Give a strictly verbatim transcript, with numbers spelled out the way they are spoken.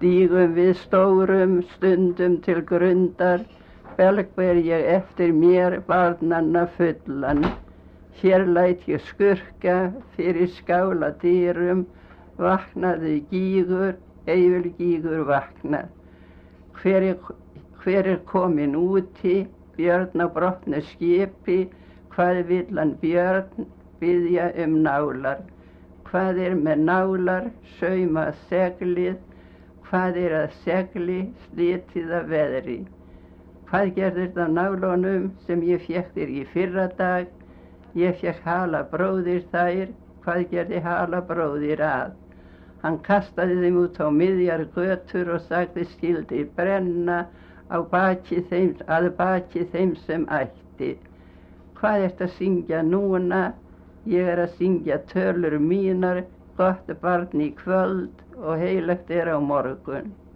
Stígum við stórum stundum til grundar, belgber ég eftir mér barnanna fullan. Hér læt ég skurka fyrir skála dýrum, vaknaði gígur, eivil gígur vaknar. Hver er, hver er komin úti, björn á brotnu skipi, hvað vill hann björn biðja um nálar? Hvað er með nálar, sauma seglið, hvað er að segli, slitið af veðri? Hvað gerðir það nálunum sem ég fékk þér í fyrra dag? Ég fékk hala bróðir þær, hvað gerði hala bróðir að? Hann kastaði þeim út á miðjar götur og sagði skildi brenna á baki þeim, að baki þeim sem ætti. Hvað ertu að syngja núna? Ég er að syngja tölur mínar, gott barn í kvöld og heilagt er á morgun.